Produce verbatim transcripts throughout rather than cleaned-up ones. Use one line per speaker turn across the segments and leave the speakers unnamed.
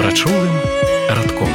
Прачулым радком.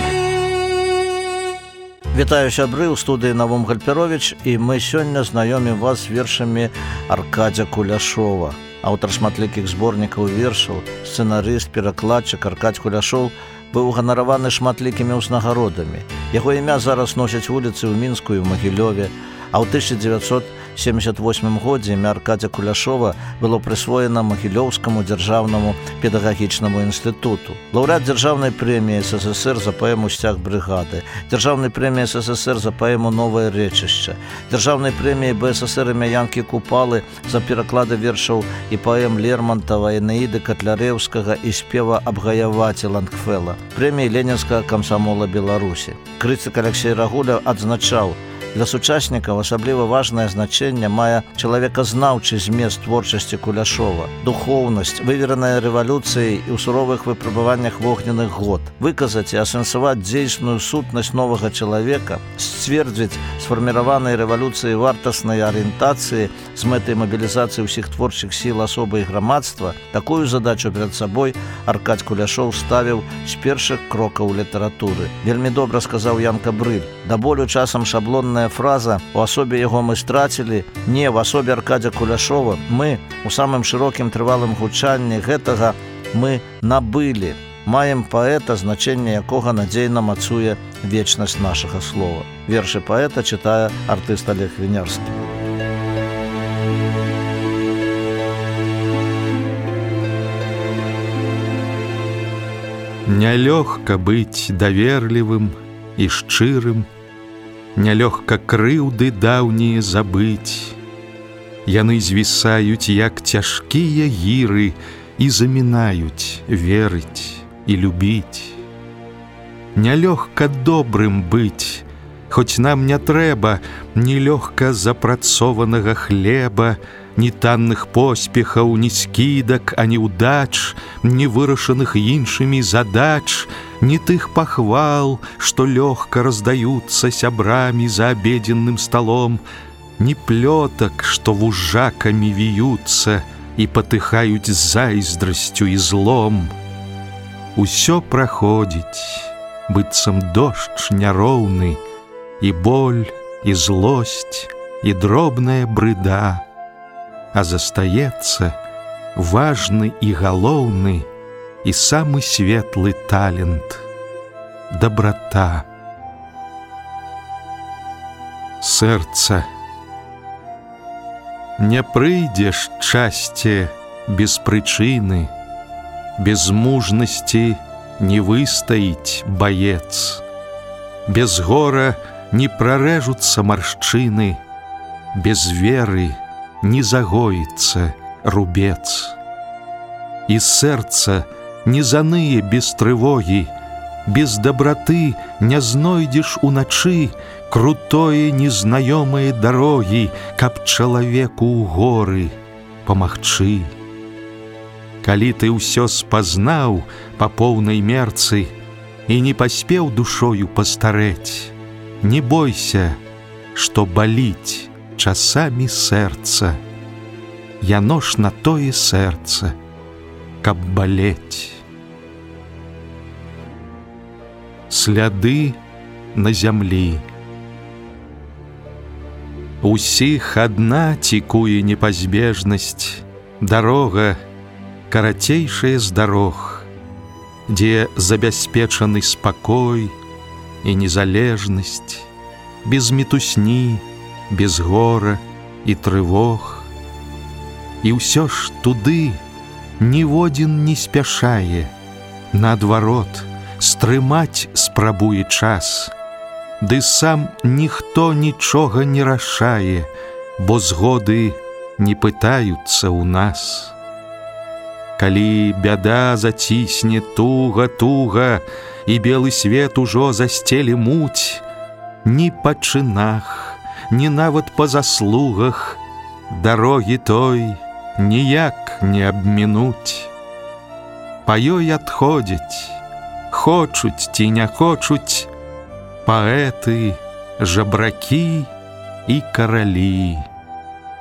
Вітаю сябры, у студыі Навум Гальперович, і мы сёння знаёмім вас з вершамі Аркадзя Куляшова. Аўтар шматлікіх зборнікаў вершаў, сцэнарыст, перакладчык Аркадзь Куляшоў быў ганараваны шматлікімі ўзнагародамі. Яго імя зараз носяць вуліцы ў Мінску і ў Магілёве, а ў тысяча дзевяцьсот семьдесят восьмым годзе імя Аркадзя Куляшова было прысвоена Магілёўскаму дзяржаўнаму педагагічнаму інстытуту. Лаўрэат дзяржаўнай прэміі СССР за паэму «Сцяг брыгады», дзяржаўнай прэміі СССР за паэму «Новае рэчышча», дзяржаўнай прэміі БССР імя Янкі Купалы за пераклады вершаў і паэм Лермонтава, Энеіды Катлярэўскага і спева Абгаяваці Лангфэла, прэміі Ленінскага камсамола Беларусі. Крытык Алексей Рагуля адзначаў: для сучаснікаў асабліва важнае значэнне мае чалавеказнаўчы змест творчасці Куляшова, духоўнасць, вывераная рэвалюцыяй і ў суровых выпрабаваннях вогненных год, выказаць і асэнсаваць дзейсную сутнасць новага чалавека, сцвердзіць сфарміраванай рэвалюцыяй вартаснай арыентацыі з мэтай мабілізацыі ўсіх творчых сіл асобы і грамадства. Такую задачу перад сабой Аркадзь Куляшоў ставіў з першых крокаў літаратуры. Вельмі добра сказаў Янка Брыль: да болю часам шаблонная фраза «у асобе яго мы страцілі». Не, в асобе Аркадзя Куляшова мы у самым шырокім трывалым гучанні гэтага мы набылі. Маем паэта, значэнне якога надзейна мацуе вечнасць нашага слова. Вершы паэта чытае артыст Олег Вінярскі.
Нялёгка быць даверлівым і шчырым, нялёгка крыўды даўнія забыць. Яны звісаюць, як цяжкія гіры, і замінаюць верыць і любіць. Нялёгка добрым быць, хоць нам не трэба ні лёгка запрацованага хлеба, ні танных поспехаў, ні скідак, ані ўдач, ні вырашаных іншымі задач, ні тых пахвал, што лёгка раздаюцца сябрамі за абедзенным сталом, ні плётак, што вужакамі віюцца і патыхаюць зайздрасцю і злом. Усё праходзіць, быццам дождж няроўны, і боль, і злосць, і дробная брыда, а застаецца важны і галоўны і самы светлы талент — дабрата. Сэрца, не прыйдзе шчасце без прычыны, без мужнасці не выстаіць баец, без гора не прарэжуцца маршчыны, без веры не загоіцца рубец. І сэрца не заные без трывогі, без дабраты не знойдзеш уначы крутое незнаёмае дарогі, каб чалавеку ў горы памагчы. Калі ты ўсё спазнаў па поўнай мерцы і не паспеў душою пастарэць, не бойся, што баліць часамі сэрца. Яно ж на тое сэрца, каб балець. Сляды на зямлі. Усіх адна цікуе непазбежнасць, дарога карацейшая з дарог, дзе забяспечаны спакой і незалежнасць, без мітусні, без гора і трывог. І ўсё ж туды ніводзін не спяшае, наадварот, стрымаць спрабуе час, ды сам ніхто нічога не рашае, бо згоды не пытаюцца ў нас. Калі бяда зацісне туга-туга і белы свет ужо засцелі муць, ні па чынах, ні нават па заслугах дарогі той ніяк не абмінуць. Па ёй адходзяць, хочуць ці не хочуць, паэты, жабракі і каралі.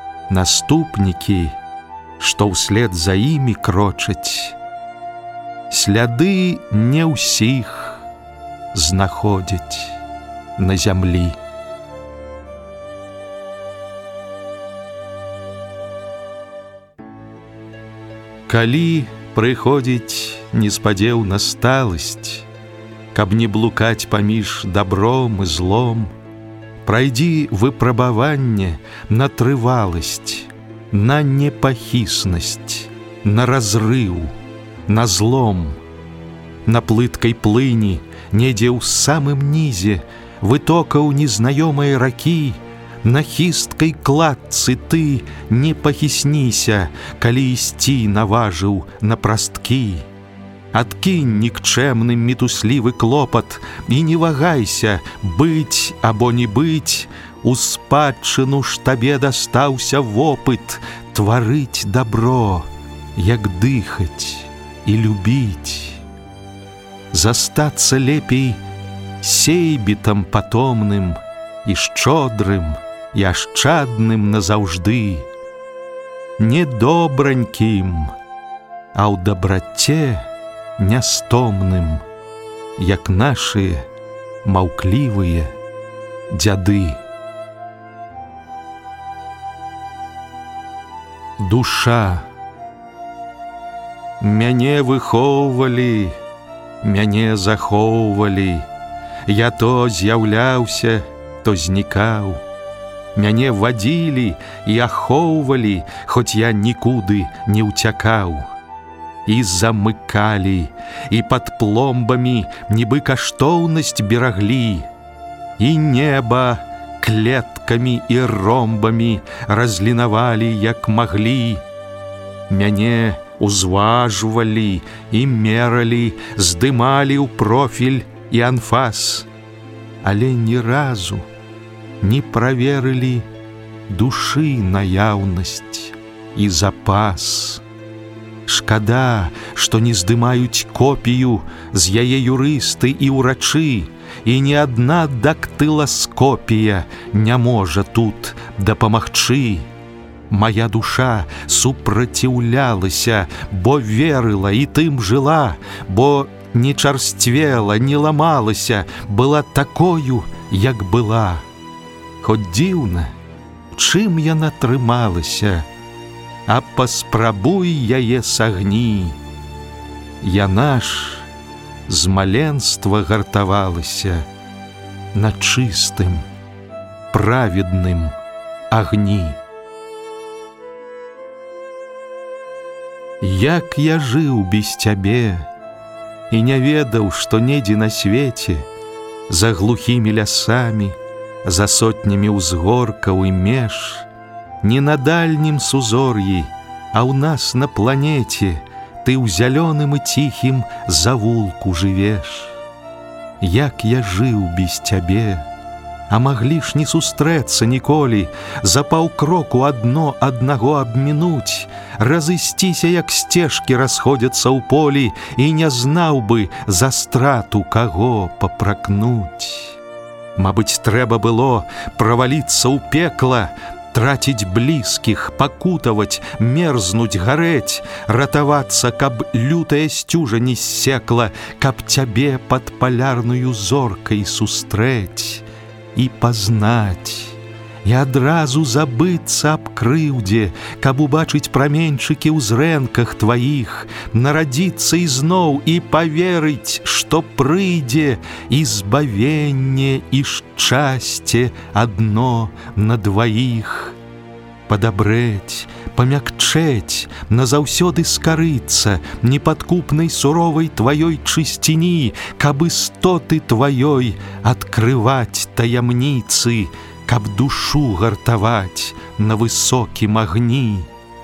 Наступнікі, што ўслед за імі крочаць, сляды не ўсіх знаходзяць на зямлі. Калі прыходзіць неспадзеўна сталасць, каб не блукаць паміж добром і злом, прайдзі выпрабаванне на трываласць, на непахіснасць, на разрыў, на злом. На плыткай плыні, недзе ў самым нізе вытокаў незнаёмай ракі, на хісткай кладцы ты не пахісніся, калі ісці наважыў на прасткі. Адкінь нікчэмны мітуслівы клопат і не вагайся быць або не быць, у спадчыну ж табе дастаўся вопыт тварыць добро, як дыхаць і любіць. Застацца лепей сейбітам патомным і шчодрым, і ашчадным назаўжды, не добранькім, а ў дабраце нястомным, як нашы маўклівыя дзяды. Душа. Мяне выхоўвалі, мяне захоўвалі, я то з'яўляўся, то знікаў. Мяне вадзілі і ахоўвалі, хоць я нікуды не ўцякаў. І замыкалі, і пад пломбамі нібы каштоўнасць бераглі, і неба клеткамі і ромбамі разлінавалі, як маглі. Мяне узважвалі і мералі, здымалі ў профіль і анфас, але ні разу не праверылі душы наяўнасць і запас. Шкада, што не здымаюць копію з яе юрысты і ўрачы, і ні адна дактыласкопія не можа тут дапамагчы. Мая душа супраціўлялася, бо верыла і тым жыла, бо не чарсцвела, не ламалася, была такою, як была. Хоць дзіўна, чым яна трымалася, а паспрабуй яе сагні. Яна ж з маленства гартавалася на чыстым, праведным агні. Як я жыў без цябе і не ведаў, што недзе на свеце, за глухімі лясамі, за сотнямі ўзгоркаў і меж, не на дальнім сузор'і, а ў нас на планеце ты ў зялёным і ціхім завулку жывеш. Як я жыў без цябе, а маглі ж не сустрэцца ніколі, за паўкроку адно аднаго абмінуць, разысціся, як сцежкі расходзяцца ў полі, і не знаў бы за страту каго папракнуць. Мабыць, трэба было праваліцца ў пекла, траціць блізкіх, пакутаваць, мерзнуць, гарэць, ратавацца, каб лютая сцюжа не ссекла, каб цябе пад палярную зоркай сустрэць і пазнаць, і адразу забыцца аб крыўдзе, каб убачыць праменьчыкі ў зрэнках тваіх, нарадзіцца ізноў і паверыць, што прыйдзе і збавенне, і шчасце адно на дваіх. Падабрэць, памякчэць, назаўсёды скарыцца непадкупнай суровай тваёй чысціні, каб істоты тваёй адкрываць таямніцы, каб душу гартаваць на высокім агні.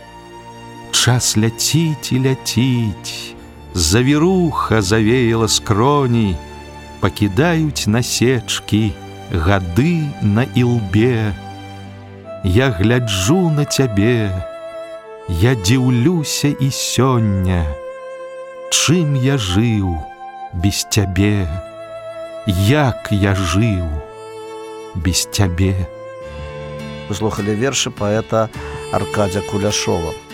Час ляціць і ляціць, завіруха завеяла скроні, пакідаюць насечкі гады на ілбе. Я гляджу на цябе, я дзіўлюся і сёння, чым я жыў без цябе, як я жыў без цябе.
Вы слухали вершы паэта Аркадзя Куляшова.